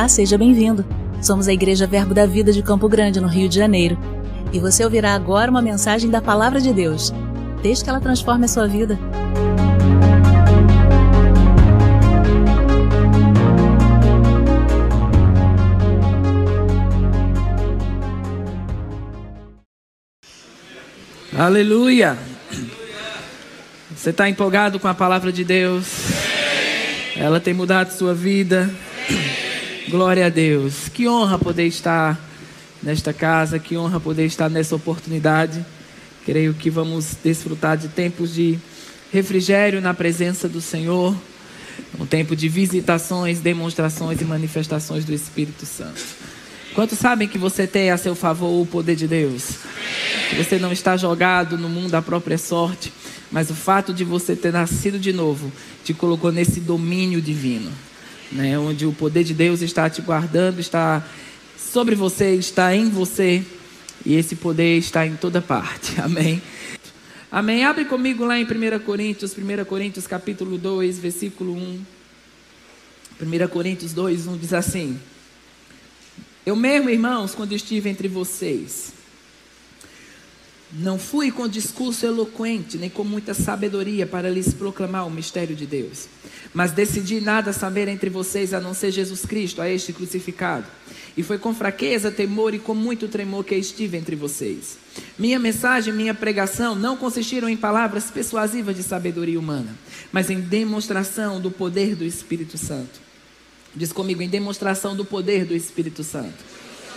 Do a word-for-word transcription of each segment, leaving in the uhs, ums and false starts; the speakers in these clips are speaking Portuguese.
Olá, seja bem-vindo. Somos a Igreja Verbo da Vida de Campo Grande, no Rio de Janeiro. E você ouvirá agora uma mensagem da Palavra de Deus. Desde que ela transforme a sua vida. Aleluia! Você está empolgado com a Palavra de Deus? Ela tem mudado sua vida? Glória a Deus. Que honra poder estar nesta casa, que honra poder estar nessa oportunidade. Creio que vamos desfrutar de tempos de refrigério na presença do Senhor, um tempo de visitações, demonstrações e manifestações do Espírito Santo. Quantos sabem que você tem a seu favor o poder de Deus? Que você não está jogado no mundo da própria sorte, mas o fato de você ter nascido de novo te colocou nesse domínio divino, né? Onde o poder de Deus está te guardando, está sobre você, está em você, e esse poder está em toda parte. Amém? Amém? Abre comigo lá em primeira Coríntios, primeira Coríntios capítulo dois, versículo um. primeira Coríntios dois, um diz assim: Eu mesmo, irmãos, quando estive entre vocês, não fui com discurso eloquente, nem com muita sabedoria para lhes proclamar o mistério de Deus. Mas decidi nada saber entre vocês, a não ser Jesus Cristo, a este crucificado. E foi com fraqueza, temor e com muito tremor que estive entre vocês. Minha mensagem, minha pregação não consistiram em palavras persuasivas de sabedoria humana, mas em demonstração do poder do Espírito Santo. Diz comigo, em demonstração do poder do Espírito Santo.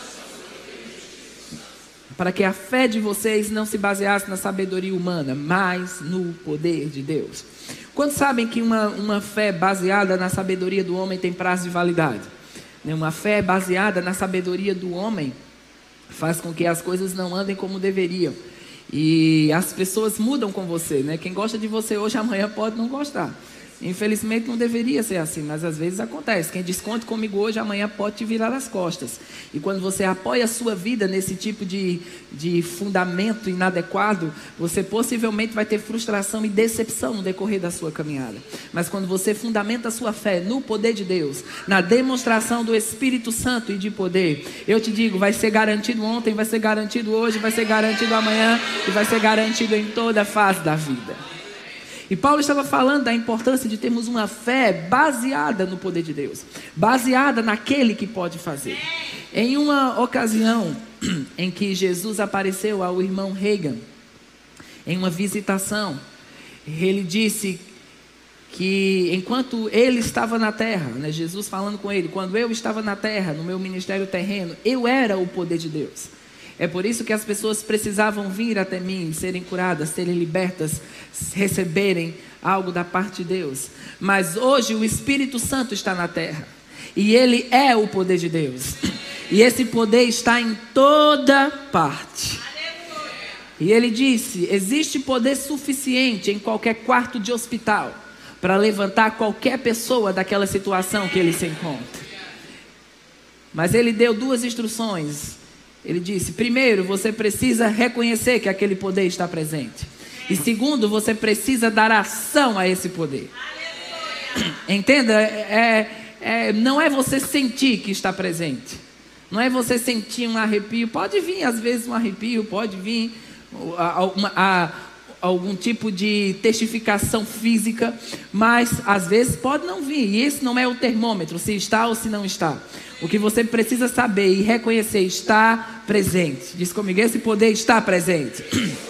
Para que a fé de vocês não se baseasse na sabedoria humana, mas no poder de Deus. Quantos sabem que uma, uma fé baseada na sabedoria do homem tem prazo de validade? Uma fé baseada na sabedoria do homem faz com que as coisas não andem como deveriam. E as pessoas mudam com você, né? Quem gosta de você hoje, amanhã pode não gostar. Infelizmente não deveria ser assim, mas às vezes acontece. Quem desconta comigo hoje, amanhã pode te virar as costas. E quando você apoia a sua vida nesse tipo de, de fundamento inadequado, você possivelmente vai ter frustração e decepção no decorrer da sua caminhada. Mas quando você fundamenta a sua fé no poder de Deus, na demonstração do Espírito Santo e de poder, eu te digo, vai ser garantido ontem, vai ser garantido hoje, vai ser garantido amanhã e vai ser garantido em toda a fase da vida. E Paulo estava falando da importância de termos uma fé baseada no poder de Deus, baseada naquele que pode fazer. Em uma ocasião em que Jesus apareceu ao irmão Reagan, em uma visitação, ele disse que enquanto ele estava na terra, né, Jesus falando com ele, quando eu estava na terra, no meu ministério terreno, eu era o poder de Deus. É por isso que as pessoas precisavam vir até mim, serem curadas, serem libertas, receberem algo da parte de Deus. Mas hoje o Espírito Santo está na terra. E Ele é o poder de Deus. E esse poder está em toda parte. E Ele disse, existe poder suficiente em qualquer quarto de hospital para levantar qualquer pessoa daquela situação que ele se encontra. Mas Ele deu duas instruções. Ele disse, primeiro, você precisa reconhecer que aquele poder está presente. E segundo, você precisa dar ação a esse poder. Entenda, é, é, não é você sentir que está presente. Não é você sentir um arrepio. Pode vir às vezes um arrepio, pode vir uma, a, algum tipo de testificação física, mas às vezes pode não vir. E esse não é o termômetro, se está ou se não está. O que você precisa saber e reconhecer está presente. Diz comigo, esse poder está presente.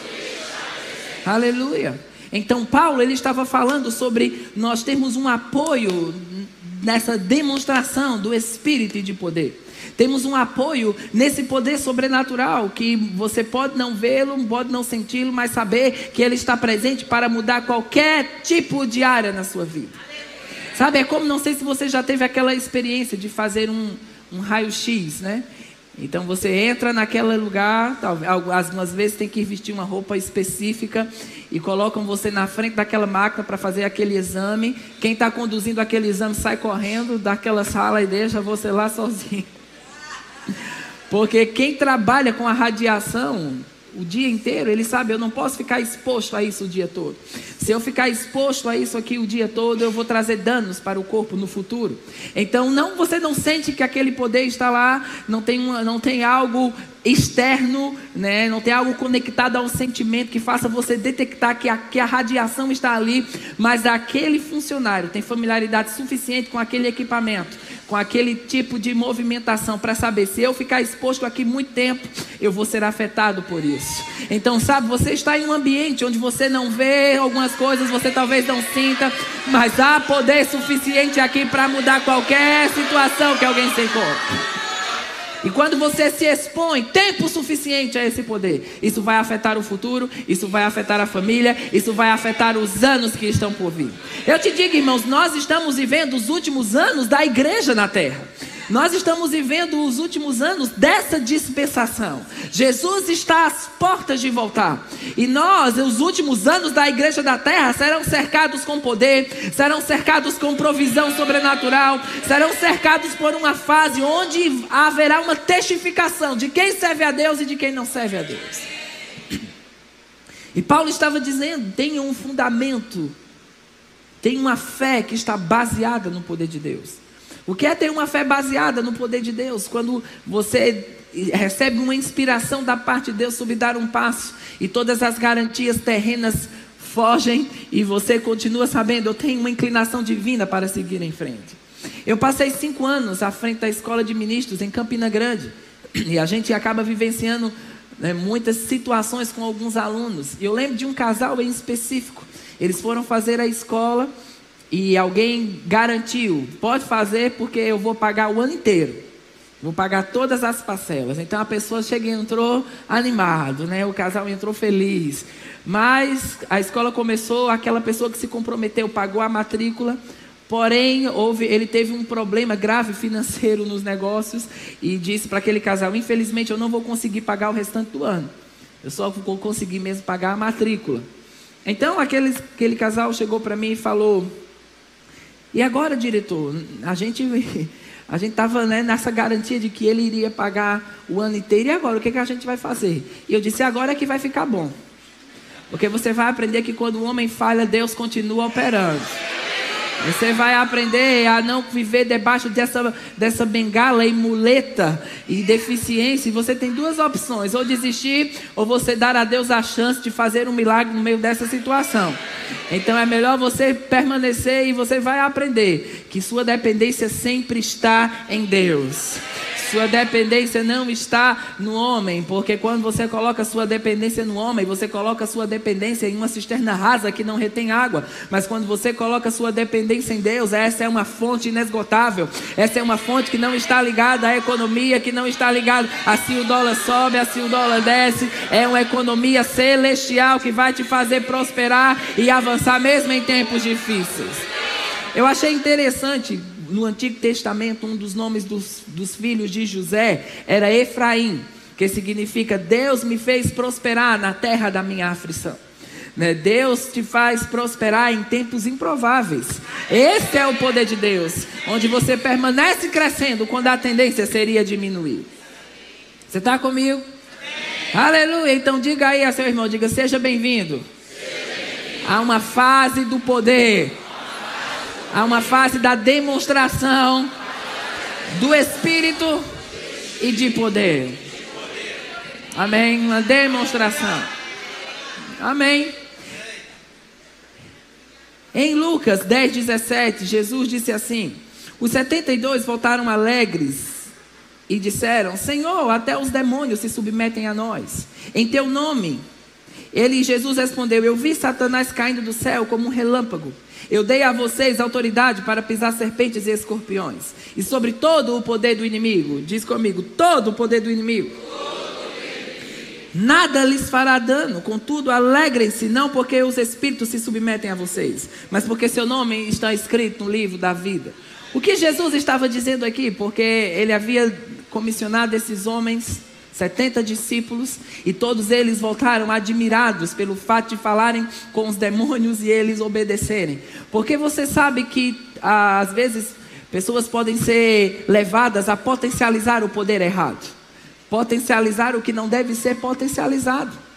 Aleluia. Então Paulo, ele estava falando sobre nós termos um apoio nessa demonstração do Espírito e de poder. Temos um apoio nesse poder sobrenatural, que você pode não vê-lo, pode não senti-lo, mas saber que ele está presente para mudar qualquer tipo de área na sua vida. Sabe, é como, não sei se você já teve aquela experiência de fazer um, um raio-x, né? Então você entra naquele lugar, talvez, algumas vezes tem que vestir uma roupa específica e colocam você na frente daquela máquina para fazer aquele exame. Quem está conduzindo aquele exame sai correndo daquela sala e deixa você lá sozinho. Porque quem trabalha com a radiação, o dia inteiro, ele sabe, eu não posso ficar exposto a isso o dia todo. Se eu ficar exposto a isso aqui o dia todo, eu vou trazer danos para o corpo no futuro. Então, não, você não sente que aquele poder está lá, não tem, uma, não tem algo externo, né? Não tem algo conectado a um sentimento que faça você detectar que a, que a radiação está ali, mas aquele funcionário tem familiaridade suficiente com aquele equipamento, com aquele tipo de movimentação, para saber, se eu ficar exposto aqui muito tempo, eu vou ser afetado por isso. Então, sabe, você está em um ambiente onde você não vê algumas coisas, você talvez não sinta, mas há poder suficiente aqui para mudar qualquer situação que alguém se encontre. E quando você se expõe tempo suficiente a esse poder, isso vai afetar o futuro, isso vai afetar a família, isso vai afetar os anos que estão por vir. Eu te digo, irmãos, nós estamos vivendo os últimos anos da igreja na terra. Nós estamos vivendo os últimos anos dessa dispensação. Jesus está às portas de voltar. E nós, os últimos anos da igreja da terra, serão cercados com poder, serão cercados com provisão sobrenatural, serão cercados por uma fase onde haverá uma testificação de quem serve a Deus e de quem não serve a Deus. E Paulo estava dizendo, tenha um fundamento, tenha uma fé que está baseada no poder de Deus. O que é ter uma fé baseada no poder de Deus? Quando você recebe uma inspiração da parte de Deus sobre dar um passo e todas as garantias terrenas fogem e você continua sabendo, eu tenho uma inclinação divina para seguir em frente. Eu passei cinco anos à frente da escola de ministros em Campina Grande e a gente acaba vivenciando, né, muitas situações com alguns alunos. E eu lembro de um casal em específico. Eles foram fazer a escola e alguém garantiu, pode fazer porque eu vou pagar o ano inteiro, vou pagar todas as parcelas. Então a pessoa chega e entrou animado, né? O casal entrou feliz, mas a escola começou, aquela pessoa que se comprometeu pagou a matrícula, porém houve, ele teve um problema grave financeiro nos negócios e disse para aquele casal, infelizmente eu não vou conseguir pagar o restante do ano, eu só vou conseguir mesmo pagar a matrícula. Então aquele, aquele casal chegou para mim e falou, e agora, diretor, a gente a gente estava, né, nessa garantia de que ele iria pagar o ano inteiro, e agora, o que, que a gente vai fazer? E eu disse, agora é que vai ficar bom, porque você vai aprender que quando o homem falha, Deus continua operando. Você vai aprender a não viver debaixo dessa, dessa bengala e muleta e deficiência. E você tem duas opções, ou desistir, ou você dar a Deus a chance de fazer um milagre no meio dessa situação. Então é melhor você permanecer e você vai aprender que sua dependência sempre está em Deus. Sua dependência não está no homem, porque quando você coloca sua dependência no homem, você coloca sua dependência em uma cisterna rasa que não retém água. Mas quando você coloca sua dependência em Deus, essa é uma fonte inesgotável. Essa é uma fonte que não está ligada à economia, que não está ligada a se o dólar sobe, a se o dólar desce. É uma economia celestial que vai te fazer prosperar e avançar mesmo em tempos difíceis. Eu achei interessante, no Antigo Testamento, um dos nomes dos, dos filhos de José era Efraim, que significa Deus me fez prosperar na terra da minha aflição, né? Deus te faz prosperar em tempos improváveis. Esse é o poder de Deus, onde você permanece crescendo quando a tendência seria diminuir. Você está comigo? Amém. Aleluia. Então diga aí a seu irmão, diga, seja bem-vindo a uma fase do poder, há uma fase da demonstração do Espírito e de poder. Amém? Uma demonstração. Amém? Em Lucas dez, dezessete, Jesus disse assim, os setenta e dois voltaram alegres e disseram, Senhor, até os demônios se submetem a nós, em teu nome. Ele, Jesus respondeu, eu vi Satanás caindo do céu como um relâmpago. Eu dei a vocês autoridade para pisar serpentes e escorpiões, e sobre todo o poder do inimigo. Diz comigo, todo o poder do inimigo. Nada lhes fará dano, contudo alegrem-se, não porque os espíritos se submetem a vocês, mas porque seu nome está escrito no livro da vida. O que Jesus estava dizendo aqui? Porque ele havia comissionado esses homens, setenta discípulos, e todos eles voltaram admirados pelo fato de falarem com os demônios e eles obedecerem. Porque você sabe que às vezes pessoas podem ser levadas a potencializar o poder errado, potencializar o que não deve ser potencializado.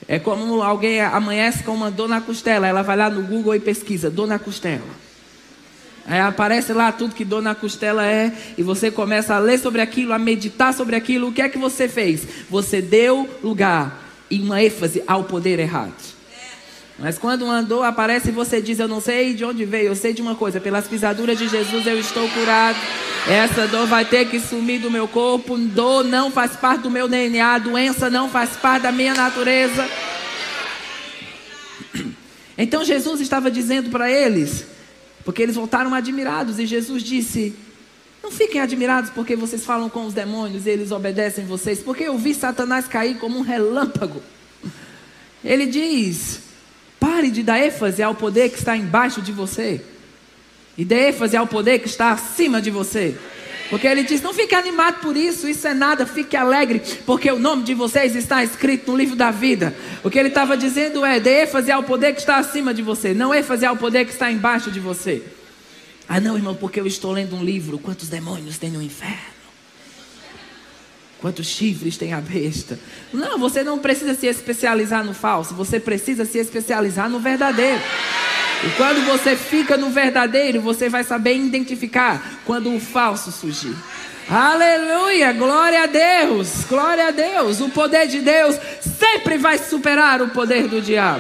É como alguém amanhece com uma dor na costela, ela vai lá no Google e pesquisa, dor na costela. Aí aparece lá tudo que dor na costela é, e você começa a ler sobre aquilo, a meditar sobre aquilo. O que é que você fez? Você deu lugar e uma ênfase ao poder errado. Mas quando uma dor aparece e você diz, eu não sei de onde veio, eu sei de uma coisa, pelas pisaduras de Jesus eu estou curado. Essa dor vai ter que sumir do meu corpo. Dor não faz parte do meu D N A, doença não faz parte da minha natureza. Então Jesus estava dizendo para eles, porque eles voltaram admirados, e Jesus disse, não fiquem admirados porque vocês falam com os demônios e eles obedecem vocês, porque eu vi Satanás cair como um relâmpago. Ele diz, pare de dar ênfase ao poder que está embaixo de você, e dê ênfase ao poder que está acima de você. Porque ele diz, não fique animado por isso, isso é nada, fique alegre, porque o nome de vocês está escrito no livro da vida. O que ele estava dizendo é, dê ênfase ao poder que está acima de você, não ênfase ao poder que está embaixo de você. Ah não, irmão, porque eu estou lendo um livro, quantos demônios tem no inferno? Quantos chifres tem a besta? Não, você não precisa se especializar no falso, você precisa se especializar no verdadeiro. E quando você fica no verdadeiro, você vai saber identificar quando o falso surgir. Aleluia, glória a Deus, glória a Deus. O poder de Deus sempre vai superar o poder do diabo.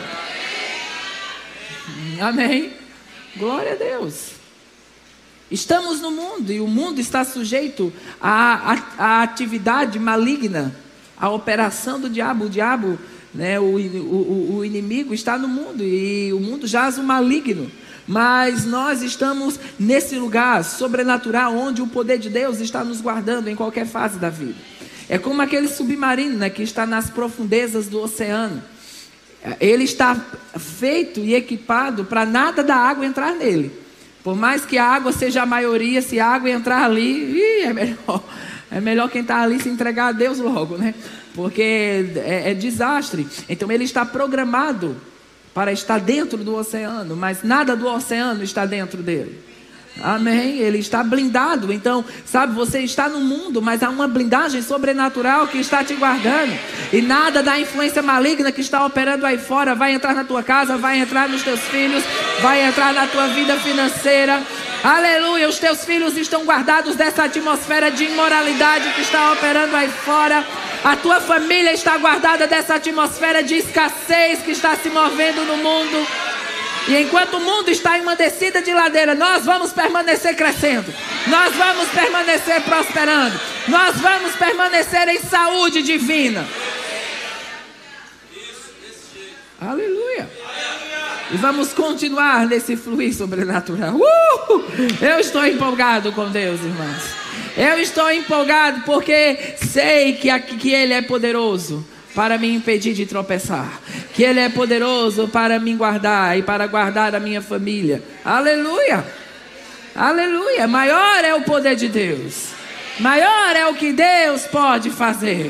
Amém? Glória a Deus. Estamos no mundo e o mundo está sujeito à, à, à atividade maligna, à operação do diabo. O diabo, né, o, o, o inimigo está no mundo e o mundo jaz o maligno. Mas nós estamos nesse lugar sobrenatural onde o poder de Deus está nos guardando em qualquer fase da vida. É como aquele submarino, né, que está nas profundezas do oceano. Ele está feito e equipado para nada da água entrar nele. Por mais que a água seja a maioria, se a água entrar ali, ih, é melhor, é melhor quem está ali se entregar a Deus logo, né? Porque é, é desastre. Então ele está programado para estar dentro do oceano, mas nada do oceano está dentro dele. Amém? Ele está blindado. Então, sabe, você está no mundo, mas há uma blindagem sobrenatural que está te guardando. E nada da influência maligna que está operando aí fora vai entrar na tua casa, vai entrar nos teus filhos, vai entrar na tua vida financeira. Aleluia, os teus filhos estão guardados dessa atmosfera de imoralidade que está operando aí fora. A tua família está guardada dessa atmosfera de escassez que está se movendo no mundo. E enquanto o mundo está em uma descida de ladeira, nós vamos permanecer crescendo. Nós vamos permanecer prosperando. Nós vamos permanecer em saúde divina. Aleluia. E vamos continuar nesse fluir sobrenatural. Uh! Eu estou empolgado com Deus, irmãos. Eu estou empolgado porque sei que, que Ele é poderoso para me impedir de tropeçar, que Ele é poderoso para me guardar e para guardar a minha família. Aleluia, aleluia. Maior é o poder de Deus, maior é o que Deus pode fazer.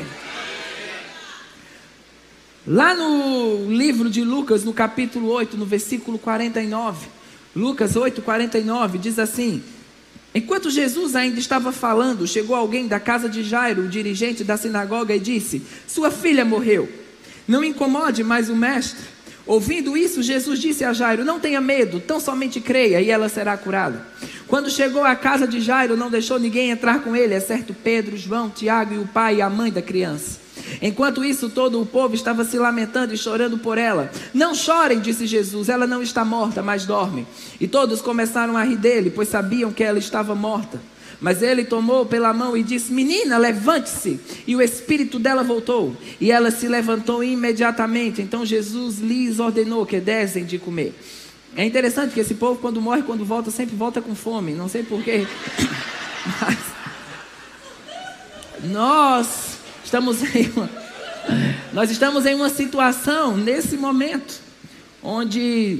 Lá no livro de Lucas, no capítulo oito, no versículo quarenta e nove, Lucas oito, quarenta e nove, diz assim: enquanto Jesus ainda estava falando, chegou alguém da casa de Jairo, o dirigente da sinagoga, e disse: sua filha morreu, não incomode mais o mestre. Ouvindo isso, Jesus disse a Jairo: não tenha medo, tão somente creia e ela será curada. Quando chegou à casa de Jairo, não deixou ninguém entrar com ele, exceto Pedro, João, Tiago e o pai e a mãe da criança. Enquanto isso, todo o povo estava se lamentando e chorando por ela. Não chorem, disse Jesus, ela não está morta, mas dorme. E todos começaram a rir dele, pois sabiam que ela estava morta. Mas ele tomou pela mão e disse: menina, levante-se. E o espírito dela voltou, e ela se levantou imediatamente. Então Jesus lhes ordenou que dessem de comer. É interessante que esse povo, quando morre, quando volta, sempre volta com fome. Não sei porquê. Mas nós estamos em uma, nós estamos em uma situação, nesse momento, onde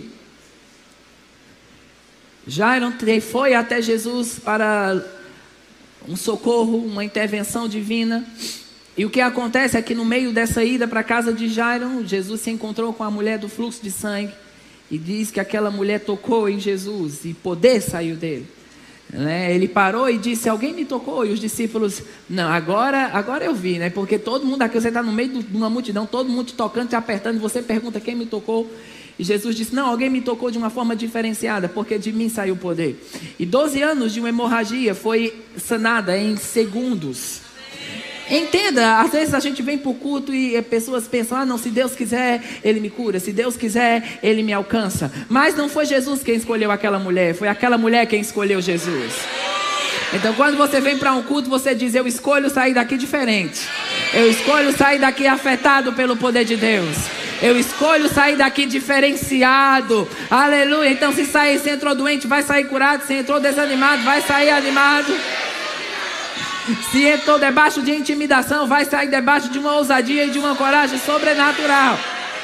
Jairo foi até Jesus para um socorro, uma intervenção divina. E o que acontece é que no meio dessa ida para a casa de Jairo, Jesus se encontrou com a mulher do fluxo de sangue. E diz que aquela mulher tocou em Jesus e poder saiu dele. Né? Ele parou e disse: alguém me tocou? E os discípulos: não, agora, agora eu vi, né? Porque todo mundo aqui, você está no meio de uma multidão, todo mundo te tocando, te apertando, e você pergunta: quem me tocou? E Jesus disse: não, alguém me tocou de uma forma diferenciada, porque de mim saiu o poder. E doze anos de uma hemorragia foi sanada em segundos. Entenda, às vezes a gente vem para o culto e pessoas pensam: ah não, se Deus quiser, Ele me cura, se Deus quiser, Ele me alcança. Mas não foi Jesus quem escolheu aquela mulher, foi aquela mulher quem escolheu Jesus. Então quando você vem para um culto, você diz: eu escolho sair daqui diferente, eu escolho sair daqui afetado pelo poder de Deus, eu escolho sair daqui diferenciado. Aleluia. Então se sair, se entrou doente, vai sair curado. Se entrou desanimado, vai sair animado. Se entrou debaixo de intimidação, vai sair debaixo de uma ousadia e de uma coragem sobrenatural.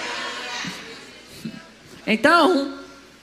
Então,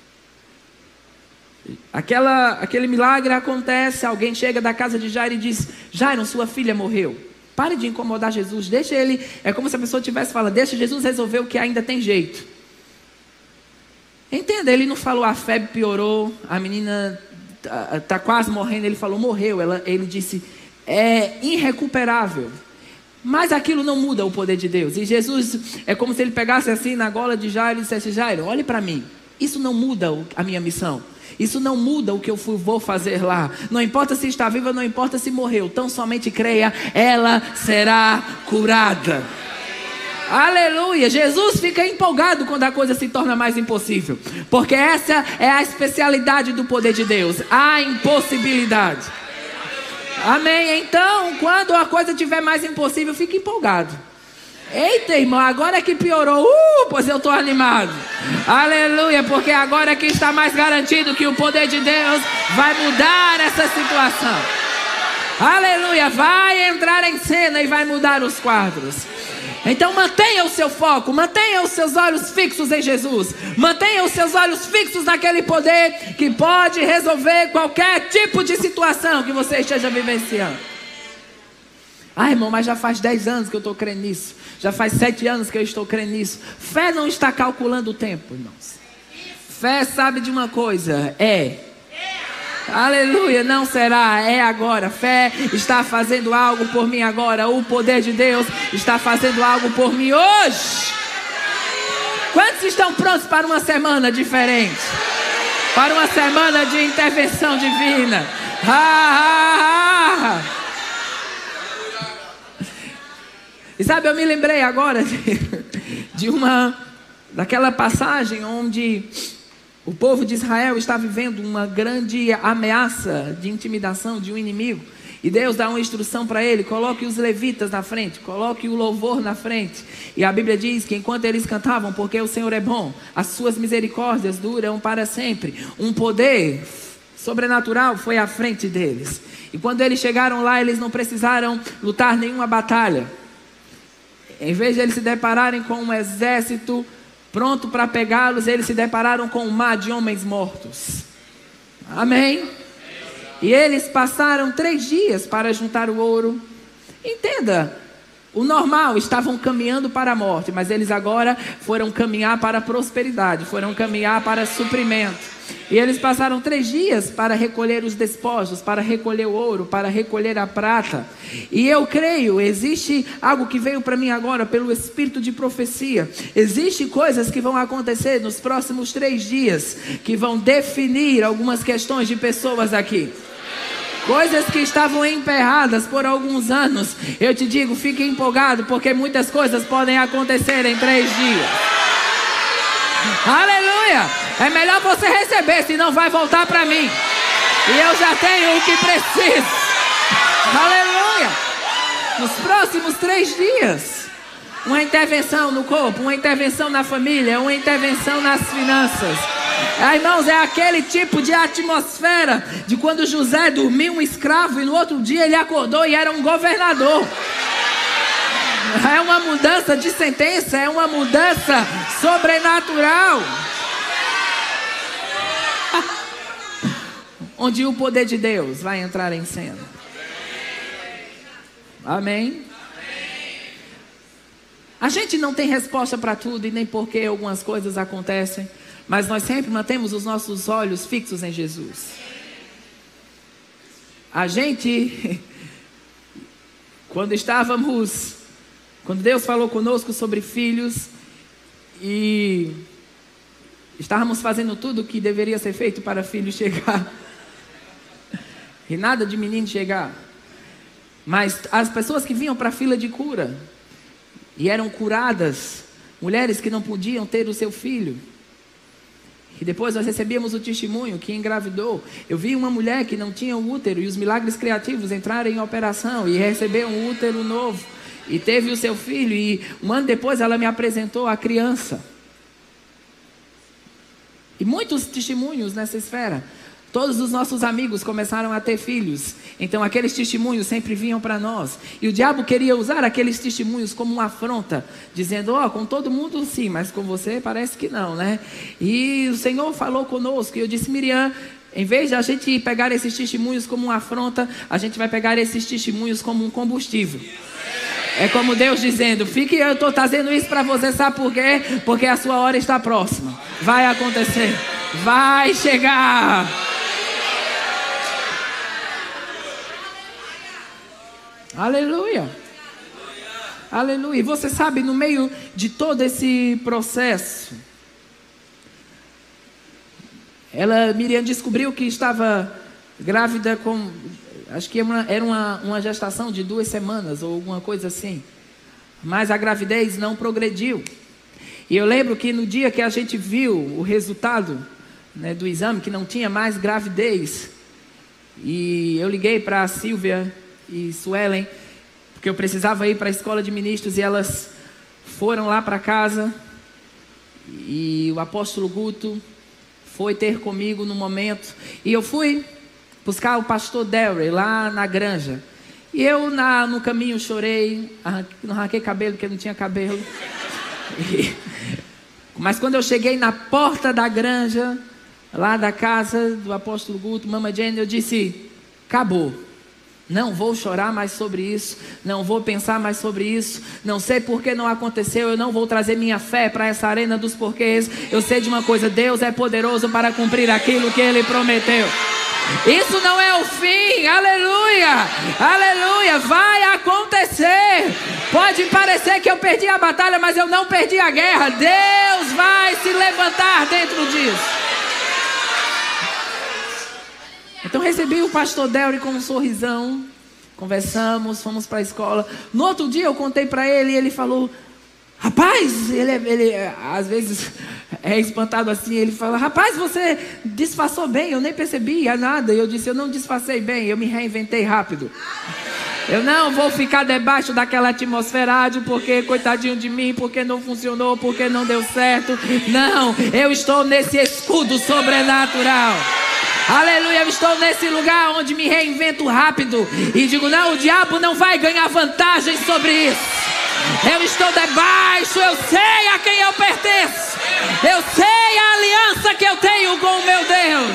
aquela, aquele milagre acontece. Alguém chega da casa de Jairo e diz: Jairo, sua filha morreu. Pare de incomodar Jesus, deixa ele. É como se a pessoa estivesse falando: deixa Jesus resolver o que ainda tem jeito. Entenda, ele não falou a febre piorou, a menina está quase morrendo. Ele falou: morreu. Ela, ele disse: é irrecuperável. Mas aquilo não muda o poder de Deus. E Jesus, é como se ele pegasse assim na gola de Jairo e dissesse: Jairo, olhe para mim, isso não muda a minha missão, isso não muda o que eu vou fazer lá. Não importa se está viva, não importa se morreu, tão somente creia, ela será curada. Aleluia. Jesus fica empolgado quando a coisa se torna mais impossível, porque essa é a especialidade do poder de Deus, a impossibilidade. Amém? Então, quando a coisa estiver mais impossível, fique empolgado. Eita, irmão, agora é que piorou. Uh, pois eu estou animado. Aleluia, porque agora é que está mais garantido que o poder de Deus vai mudar essa situação. Aleluia, vai entrar em cena e vai mudar os quadros. Então mantenha o seu foco, mantenha os seus olhos fixos em Jesus, mantenha os seus olhos fixos naquele poder que pode resolver qualquer tipo de situação que você esteja vivenciando. Ah, irmão, mas já faz dez anos que eu estou crendo nisso, já faz sete anos que eu estou crendo nisso. Fé não está calculando o tempo, irmãos. Fé sabe de uma coisa, é aleluia, não será, é agora. Fé está fazendo algo por mim agora. O poder de Deus está fazendo algo por mim hoje. Quantos estão prontos para uma semana diferente? Para uma semana de intervenção divina? Ha, ha, ha. E sabe, eu me lembrei agora de, de uma daquela passagem onde o povo de Israel está vivendo uma grande ameaça de intimidação de um inimigo. E Deus dá uma instrução para ele: coloque os levitas na frente, coloque o louvor na frente. E a Bíblia diz que enquanto eles cantavam: porque o Senhor é bom, as suas misericórdias duram para sempre, um poder sobrenatural foi à frente deles. E quando eles chegaram lá, eles não precisaram lutar nenhuma batalha. Em vez de eles se depararem com um exército pronto para pegá-los, eles se depararam com um mar de homens mortos. Amém? E eles passaram três dias para juntar o ouro. Entenda, o normal, estavam caminhando para a morte, mas eles agora foram caminhar para a prosperidade, foram caminhar para suprimento. E eles passaram três dias para recolher os despojos, para recolher o ouro, para recolher a prata. E eu creio, existe algo que veio para mim agora pelo espírito de profecia. Existem coisas que vão acontecer nos próximos três dias, que vão definir algumas questões de pessoas aqui. Coisas que estavam emperradas por alguns anos. Eu te digo, fique empolgado, porque muitas coisas podem acontecer em três dias. Aleluia! É melhor você receber, senão vai voltar para mim. E eu já tenho o que preciso. Aleluia! Nos próximos três dias, uma intervenção no corpo, uma intervenção na família, uma intervenção nas finanças. É, irmãos, é aquele tipo de atmosfera de quando José dormiu um escravo e no outro dia ele acordou e era um governador. É uma mudança de sentença, é uma mudança sobrenatural. Onde o poder de Deus vai entrar em cena. Amém? A gente não tem resposta para tudo e nem por que algumas coisas acontecem, mas nós sempre mantemos os nossos olhos fixos em Jesus. a gente, quando estávamos, quando Deus falou conosco sobre filhos e estávamos fazendo tudo o que deveria ser feito para filho chegar, e nada de menino chegar, mas as pessoas que vinham para a fila de cura e eram curadas, mulheres que não podiam ter o seu filho, e depois nós recebíamos o testemunho que engravidou. Eu vi uma mulher que não tinha o útero e os milagres criativos entraram em operação e recebeu um útero novo e teve o seu filho, e um ano depois ela me apresentou a criança. E muitos testemunhos nessa esfera. Todos os nossos amigos começaram a ter filhos, então aqueles testemunhos sempre vinham para nós, e o diabo queria usar aqueles testemunhos como uma afronta, dizendo, ó, oh, com todo mundo sim, mas com você parece que não, né? E o Senhor falou conosco, e eu disse, Miriam, em vez de a gente pegar esses testemunhos como uma afronta, a gente vai pegar esses testemunhos como um combustível. É como Deus dizendo, fique, eu estou trazendo isso para você, sabe por quê? Porque a sua hora está próxima, vai acontecer, vai chegar. Aleluia. Aleluia. E você sabe, no meio de todo esse processo, ela, Miriam, descobriu que estava grávida com, acho que era uma, era uma, uma gestação de duas semanas ou alguma coisa assim. Mas a gravidez não progrediu. E eu lembro que no dia que a gente viu o resultado, né, do exame, que não tinha mais gravidez, e eu liguei para a Silvia e Suelen, porque eu precisava ir para a escola de ministros, e elas foram lá para casa, e o apóstolo Guto foi ter comigo no momento, e eu fui buscar o pastor Derry lá na granja, e eu na, no caminho chorei, arranquei, não arranquei cabelo porque eu não tinha cabelo, e, mas quando eu cheguei na porta da granja, lá da casa do apóstolo Guto, Mama Jane, eu disse, acabou. Não vou chorar mais sobre isso, não vou pensar mais sobre isso, não sei por que não aconteceu, eu não vou trazer minha fé para essa arena dos porquês. Eu sei de uma coisa, Deus é poderoso para cumprir aquilo que Ele prometeu. Isso não é o fim, aleluia, aleluia, vai acontecer. Pode parecer que eu perdi a batalha, mas eu não perdi a guerra. Deus vai se levantar dentro disso. Então recebi o pastor Derry com um sorrisão, conversamos, fomos para a escola. No outro dia eu contei para ele e ele falou, rapaz, ele, ele às vezes é espantado assim, ele fala, rapaz, você disfarçou bem, eu nem percebi nada. E eu disse, eu não disfarcei bem, eu me reinventei rápido. Eu não vou ficar debaixo daquela atmosfera de porque coitadinho de mim, porque não funcionou, porque não deu certo. Não, eu estou nesse escudo sobrenatural. Aleluia, eu estou nesse lugar onde me reinvento rápido e digo, não, o diabo não vai ganhar vantagem sobre isso. Eu estou debaixo, eu sei a quem eu pertenço. Eu sei a aliança que eu tenho com o meu Deus.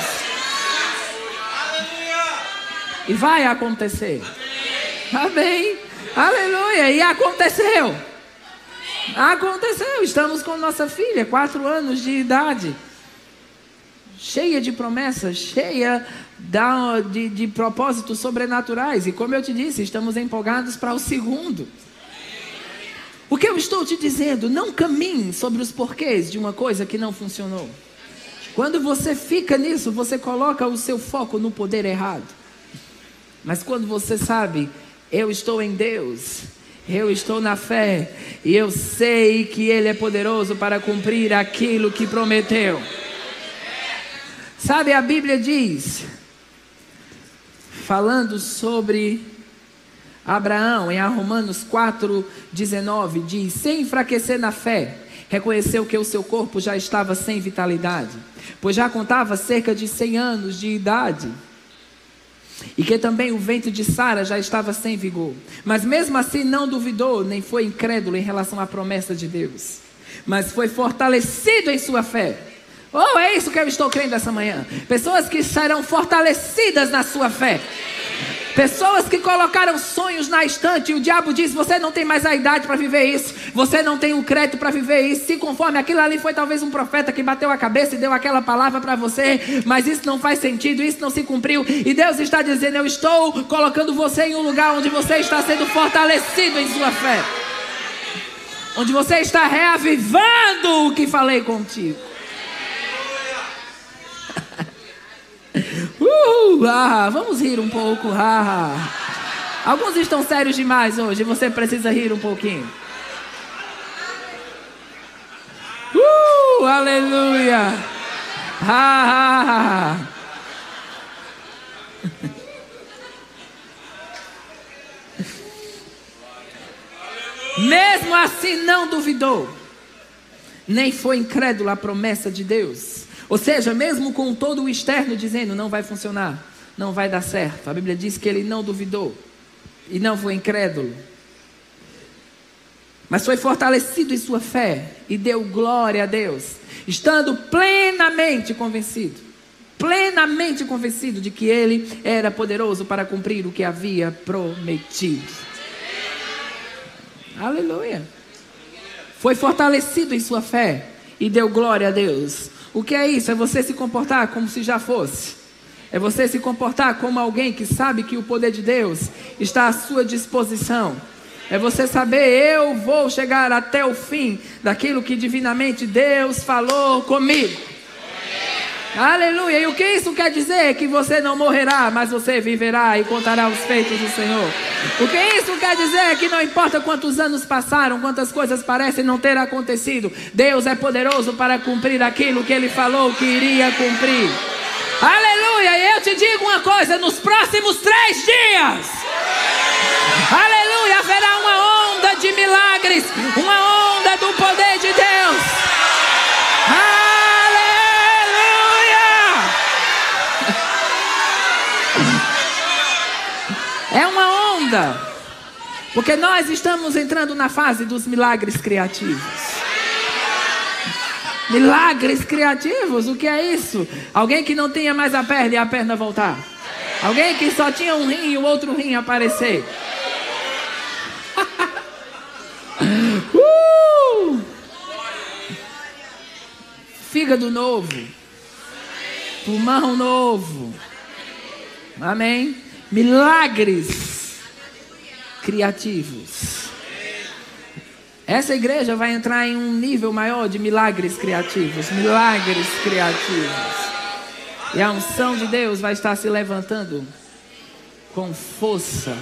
E vai acontecer. Amém. Aleluia, e aconteceu. Aconteceu, estamos com nossa filha, quatro anos de idade. Cheia de promessas, cheia da, de, de propósitos sobrenaturais. E como eu te disse, estamos empolgados para o segundo. O que eu estou te dizendo, não caminhe sobre os porquês de uma coisa que não funcionou. Quando você fica nisso, você coloca o seu foco no poder errado. Mas quando você sabe, eu estou em Deus, eu estou na fé, e eu sei que Ele é poderoso para cumprir aquilo que prometeu. Sabe, a Bíblia diz, falando sobre Abraão, em Romanos quatro, dezenove, diz, sem enfraquecer na fé, reconheceu que o seu corpo já estava sem vitalidade, pois já contava cerca de cem anos de idade, e que também o ventre de Sara já estava sem vigor, mas mesmo assim não duvidou, nem foi incrédulo em relação à promessa de Deus, mas foi fortalecido em sua fé. Oh, é isso que eu estou crendo essa manhã. Pessoas que serão fortalecidas na sua fé. Pessoas que colocaram sonhos na estante e o diabo diz: você não tem mais a idade para viver isso, você não tem o crédito para viver isso. Se conforme, aquilo ali foi talvez um profeta que bateu a cabeça e deu aquela palavra para você, mas isso não faz sentido, isso não se cumpriu. E Deus está dizendo: eu estou colocando você em um lugar onde você está sendo fortalecido em sua fé, onde você está reavivando o que falei contigo. Uh, ah, vamos rir um pouco. Ah, ah. Alguns estão sérios demais hoje. Você precisa rir um pouquinho. Uh, aleluia. Ah, ah, ah. Mesmo assim não duvidou, nem foi incrédulo à promessa de Deus. Ou seja, mesmo com todo o externo dizendo: não vai funcionar, não vai dar certo, a Bíblia diz que ele não duvidou e não foi incrédulo, mas foi fortalecido em sua fé e deu glória a Deus, estando plenamente convencido, plenamente convencido de que ele era poderoso para cumprir o que havia prometido. Aleluia. Foi fortalecido em sua fé e deu glória a Deus. O que é isso? É você se comportar como se já fosse. É você se comportar como alguém que sabe que o poder de Deus está à sua disposição. É você saber: eu vou chegar até o fim daquilo que divinamente Deus falou comigo. Aleluia. E o que isso quer dizer? Que você não morrerá, mas você viverá e contará os feitos do Senhor. O que isso quer dizer? Que não importa quantos anos passaram, quantas coisas parecem não ter acontecido, Deus é poderoso para cumprir aquilo que Ele falou que iria cumprir. Aleluia. E eu te digo uma coisa: nos próximos três dias, aleluia, haverá uma onda de milagres, uma onda do poder de Deus. É uma onda, porque nós estamos entrando na fase dos milagres criativos. Milagres criativos, o que é isso? Alguém que não tinha mais a perna e a perna voltar. Alguém que só tinha um rim e o outro rim aparecer. uh! Fígado novo, pulmão novo. Amém? Milagres criativos. Essa igreja vai entrar em um nível maior de milagres criativos. Milagres criativos. E a unção de Deus vai estar se levantando com força.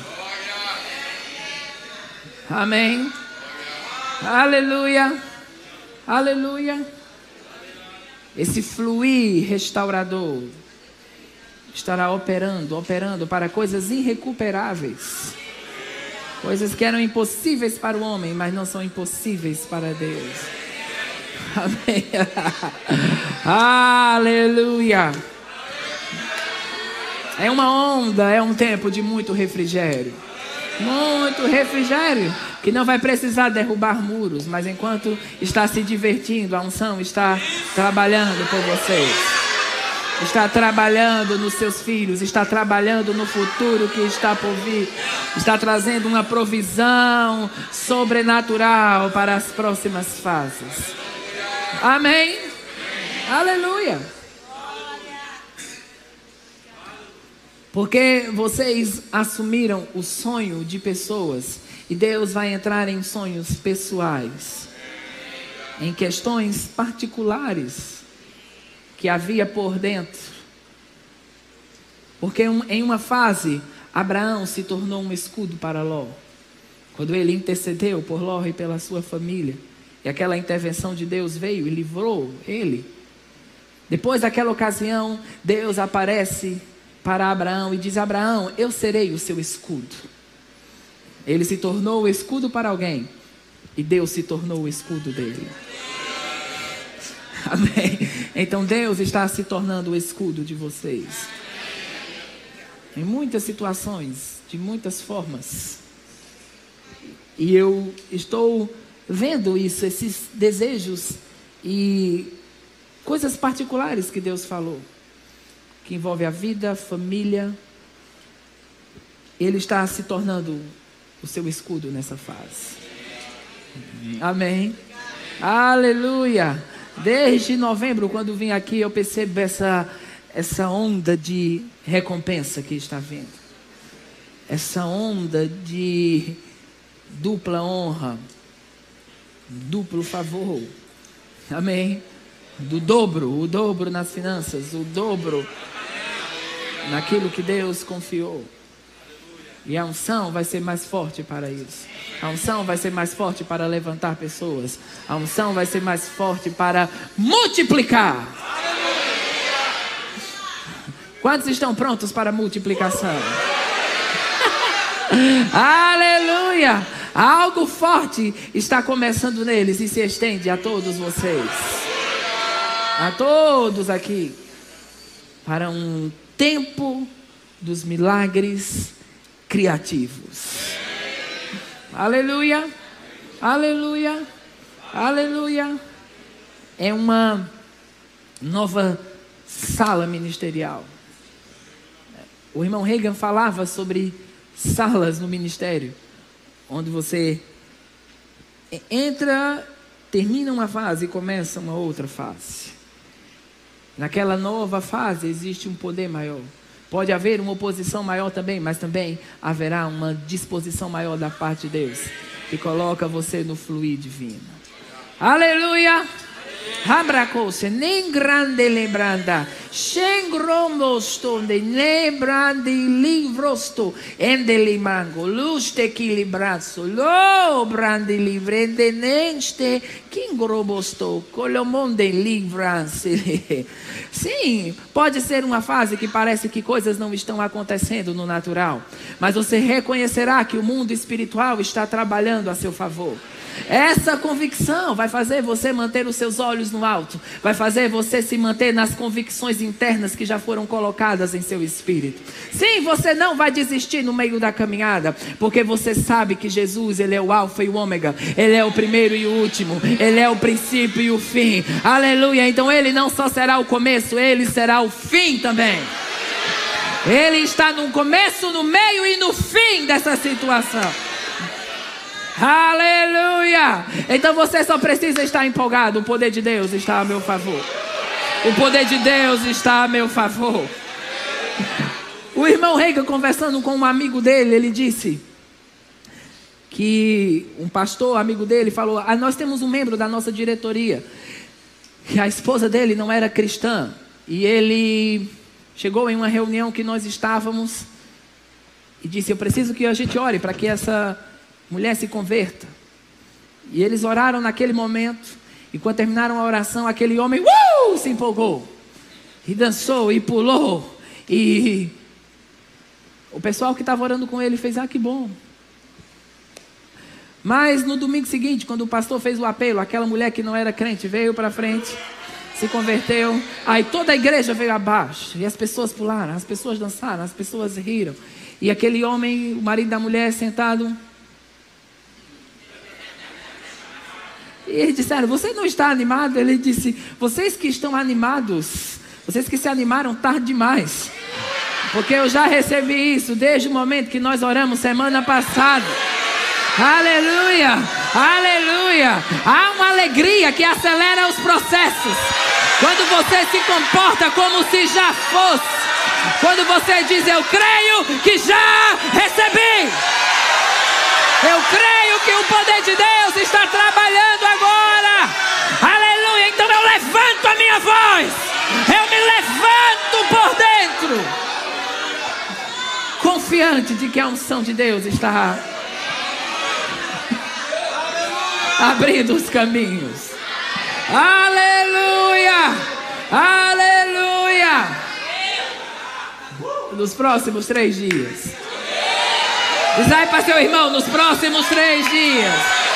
Amém. Aleluia. Aleluia. Esse fluir restaurador estará operando, operando para coisas irrecuperáveis. Coisas que eram impossíveis para o homem, mas não são impossíveis para Deus. Amém. Aleluia. É uma onda, é um tempo de muito refrigério. Muito refrigério, que não vai precisar derrubar muros, mas enquanto está se divertindo, a unção está trabalhando por vocês. Está trabalhando nos seus filhos, está trabalhando no futuro que está por vir, está trazendo uma provisão sobrenatural para as próximas fases. Amém? Aleluia. Porque vocês assumiram o sonho de pessoas e Deus vai entrar em sonhos pessoais, em questões particulares que havia por dentro. Porque em uma fase, Abraão se tornou um escudo para Ló. Quando ele intercedeu por Ló e pela sua família, e aquela intervenção de Deus veio e livrou ele. Depois daquela ocasião, Deus aparece para Abraão e diz: Abraão, eu serei o seu escudo. Ele se tornou o escudo para alguém, e Deus se tornou o escudo dele. Amém. Então Deus está se tornando o escudo de vocês. Em muitas situações, de muitas formas. E eu estou vendo isso, esses desejos e coisas particulares que Deus falou, que envolve a vida, a família, Ele está se tornando o seu escudo nessa fase. Amém. Aleluia. Desde novembro, quando vim aqui, eu percebo essa, essa onda de recompensa que está vindo. Essa onda de dupla honra, duplo favor. Amém. Do dobro, o dobro nas finanças, o dobro naquilo que Deus confiou. E a unção vai ser mais forte para isso. A unção vai ser mais forte para levantar pessoas. A unção vai ser mais forte para multiplicar. Quantos estão prontos para a multiplicação? Aleluia! Algo forte está começando neles e se estende a todos vocês. A todos aqui. Para um tempo dos milagres criativos. Aleluia, aleluia, aleluia. É uma nova sala ministerial. O irmão Reagan falava sobre salas no ministério, onde você entra, termina uma fase e começa uma outra fase. Naquela nova fase existe um poder maior. Pode haver uma oposição maior também, mas também haverá uma disposição maior da parte de Deus, que coloca você no fluir divino. Aleluia! Abracose, nem grande lembranda, xengromosto, nem grande livrosto, endeli mango, luz te equilibraço, lo brande livrende, neste, quingromosto, colomonde livranse. Sim, pode ser uma fase que parece que coisas não estão acontecendo no natural, mas você reconhecerá que o mundo espiritual está trabalhando a seu favor. Essa convicção vai fazer você manter os seus olhos no alto, vai fazer você se manter nas convicções internas que já foram colocadas em seu espírito. Sim, você não vai desistir no meio da caminhada, porque você sabe que Jesus, Ele é o alfa e o ômega, Ele é o primeiro e o último, Ele é o princípio e o fim. Aleluia, então Ele não só será o começo, Ele será o fim também. Ele está no começo, no meio e no fim dessa situação. Aleluia! Então você só precisa estar empolgado. O poder de Deus está a meu favor. O poder de Deus está a meu favor. O irmão Reagan, conversando com um amigo dele, ele disse que um pastor, amigo dele, falou: ah, nós temos um membro da nossa diretoria, que a esposa dele não era cristã, e ele chegou em uma reunião que nós estávamos e disse: eu preciso que a gente ore para que essa mulher se converta. E eles oraram naquele momento, e quando terminaram a oração, aquele homem uh, se empolgou e dançou e pulou, e o pessoal que estava orando com ele fez: ah, que bom. Mas no domingo seguinte, quando o pastor fez o apelo, aquela mulher que não era crente veio para frente, se converteu, aí toda a igreja veio abaixo, e as pessoas pularam, as pessoas dançaram, as pessoas riram, e aquele homem, o marido da mulher, sentado. E eles disseram: você não está animado? Ele disse: vocês que estão animados, vocês que se animaram tarde demais, porque eu já recebi isso desde o momento que nós oramos semana passada. Aleluia, aleluia. Há uma alegria que acelera os processos quando você se comporta como se já fosse, quando você diz: eu creio que já recebi. Eu creio que o poder de Deus está trabalhando agora. Aleluia. Então eu levanto a minha voz. Eu me levanto por dentro, confiante de que a unção de Deus está abrindo os caminhos. Aleluia. Aleluia. Nos próximos três dias. Diz aí para seu irmão: nos próximos três dias.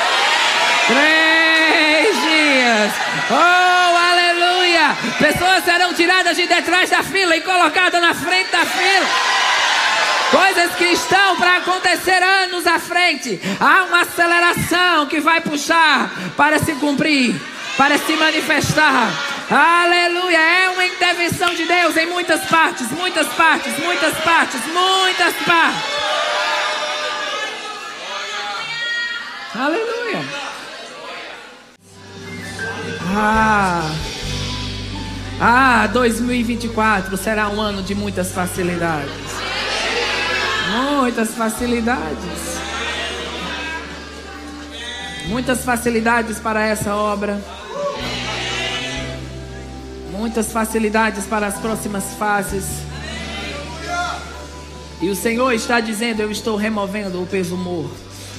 Três dias. Oh, aleluia. Pessoas serão tiradas de detrás da fila e colocadas na frente da fila. Coisas que estão para acontecer anos à frente. Há uma aceleração que vai puxar para se cumprir, para se manifestar. Aleluia. É uma intervenção de Deus em muitas partes, muitas partes, muitas partes, muitas partes. Aleluia. Ah, ah, dois mil e vinte e quatro será um ano de muitas facilidades. Muitas facilidades. Muitas facilidades para essa obra. Muitas facilidades para as próximas fases. E o Senhor está dizendo: eu estou removendo o peso morto.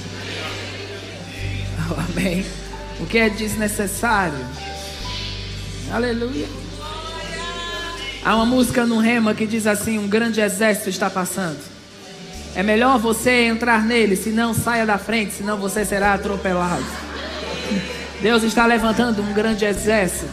Amém. O que é desnecessário. Aleluia. Há uma música no Rema que diz assim: um grande exército está passando. É melhor você entrar nele, senão saia da frente, senão você será atropelado. Deus está levantando um grande exército.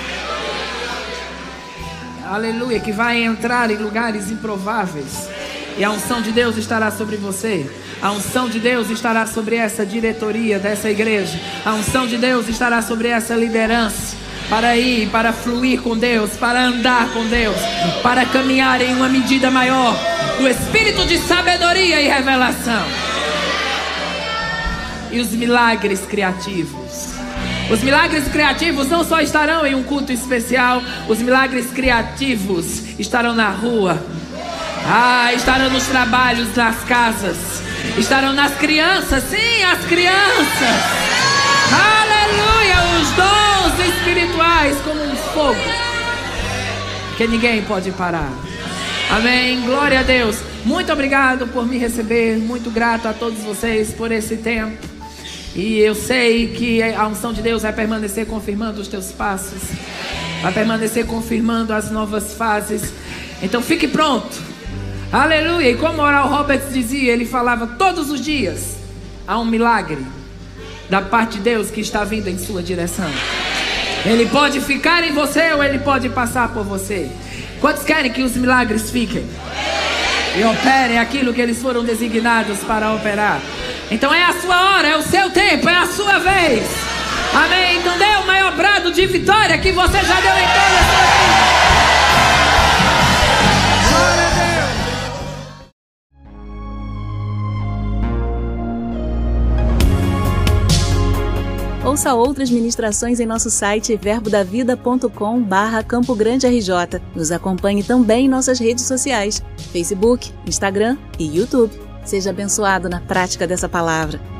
Aleluia, que vai entrar em lugares improváveis. E a unção de Deus estará sobre você. A unção de Deus estará sobre essa diretoria dessa igreja. A unção de Deus estará sobre essa liderança. Para ir, para fluir com Deus, para andar com Deus, para caminhar em uma medida maior do espírito de sabedoria e revelação. E os milagres criativos. Os milagres criativos não só estarão em um culto especial, os milagres criativos estarão na rua. Ah, estarão nos trabalhos, nas casas. Estarão nas crianças, sim, as crianças. Aleluia, os dons espirituais como um fogo que ninguém pode parar. Amém, glória a Deus. Muito obrigado por me receber. Muito grato a todos vocês por esse tempo. E eu sei que a unção de Deus vai permanecer confirmando os teus passos, vai permanecer confirmando as novas fases. Então fique pronto. Aleluia. E como Oral Roberts dizia, ele falava todos os dias: há um milagre da parte de Deus que está vindo em sua direção. Ele pode ficar em você ou ele pode passar por você. Quantos querem que os milagres fiquem e operem aquilo que eles foram designados para operar? Então é a sua hora, é o seu tempo, é a sua vez. Amém? Então dê o maior brado de vitória que você já deu em toda a sua vida. Glória a Deus. Ouça outras ministrações em nosso site verbo da vida ponto com barra Campo Grande R J. Nos acompanhe também em nossas redes sociais, Facebook, Instagram e YouTube. Seja abençoado na prática dessa palavra.